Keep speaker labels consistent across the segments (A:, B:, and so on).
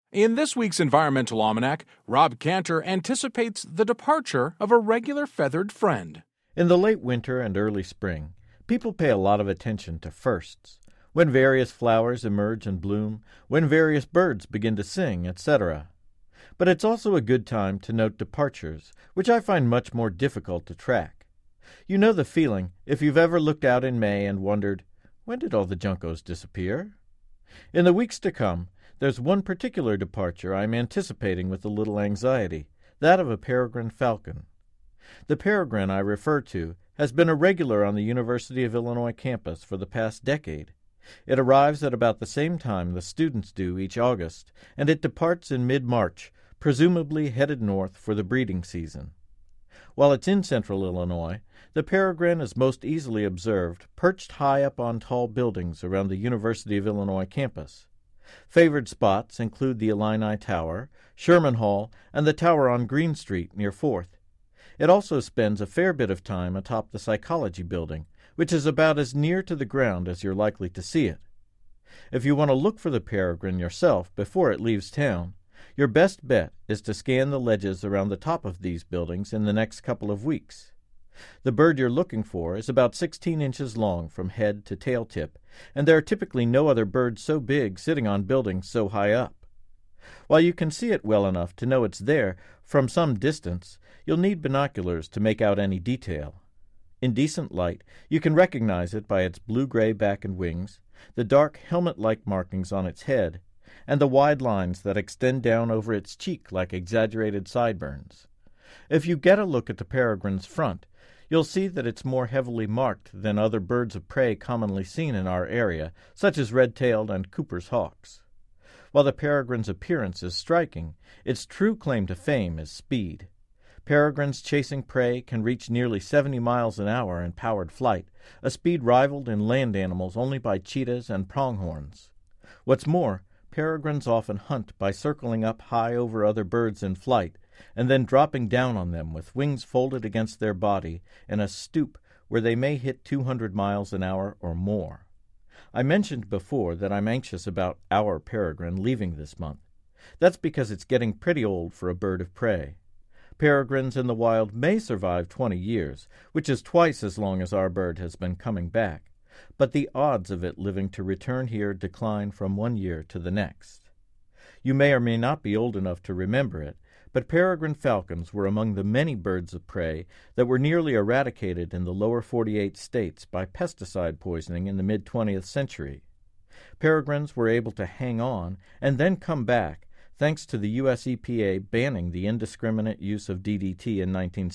A: In this week's Environmental Almanac, Rob Cantor anticipates the departure of a regular feathered friend.
B: In the late winter and early spring, people pay a lot of attention to firsts, when various flowers emerge and bloom, when various birds begin to sing, etc. But it's also a good time to note departures, which I find much more difficult to track. You know the feeling if you've ever looked out in May and wondered, when did all the juncos disappear? In the weeks to come, there's one particular departure I'm anticipating with a little anxiety, that of a peregrine falcon. The peregrine I refer to has been a regular on the University of Illinois campus for the past decade. It arrives at about the same time the students do each August, and it departs in mid-March, presumably headed north for the breeding season. While it's in central Illinois, the peregrine is most easily observed perched high up on tall buildings around the University of Illinois campus. Favored spots include the Illini Tower, Sherman Hall, and the tower on Green Street near 4th. It also spends a fair bit of time atop the Psychology Building, which is about as near to the ground as you're likely to see it. If you want to look for the peregrine yourself before it leaves town, your best bet is to scan the ledges around the top of these buildings in the next couple of weeks. The bird you're looking for is about 16 inches long from head to tail tip, and there are typically no other birds so big sitting on buildings so high up. While you can see it well enough to know it's there from some distance, you'll need binoculars to make out any detail. In decent light, you can recognize it by its blue-gray back and wings, the dark helmet-like markings on its head, and the wide lines that extend down over its cheek like exaggerated sideburns. If you get a look at the peregrine's front, you'll see that it's more heavily marked than other birds of prey commonly seen in our area, such as red-tailed and Cooper's hawks. While the peregrine's appearance is striking, its true claim to fame is speed. Peregrines chasing prey can reach nearly 70 miles an hour in powered flight, a speed rivaled in land animals only by cheetahs and pronghorns. What's more, peregrines often hunt by circling up high over other birds in flight, and then dropping down on them with wings folded against their body in a stoop where they may hit 200 miles an hour or more. I mentioned before that I'm anxious about our peregrine leaving this month. That's because it's getting pretty old for a bird of prey. Peregrines in the wild may survive 20 years, which is twice as long as our bird has been coming back, but the odds of it living to return here decline from one year to the next. You may or may not be old enough to remember it, but peregrine falcons were among the many birds of prey that were nearly eradicated in the lower 48 states by pesticide poisoning in the mid-20th century. Peregrines were able to hang on and then come back thanks to the U.S. EPA banning the indiscriminate use of DDT in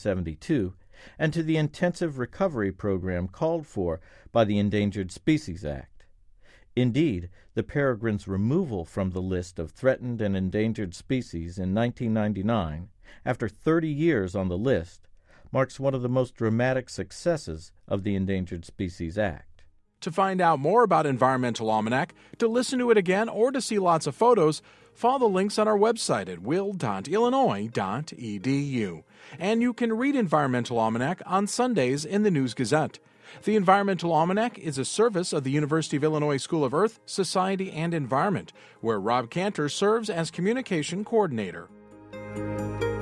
B: 1972 and to the intensive recovery program called for by the Endangered Species Act. Indeed, the peregrine's removal from the list of threatened and endangered species in 1999, after 30 years on the list, marks one of the most dramatic successes of the Endangered Species Act.
A: To find out more about Environmental Almanac, to listen to it again, or to see lots of photos, follow the links on our website at will.illinois.edu. And you can read Environmental Almanac on Sundays in the News-Gazette. The Environmental Almanac is a service of the University of Illinois School of Earth, Society, and Environment, where Rob Cantor serves as Communication Coordinator.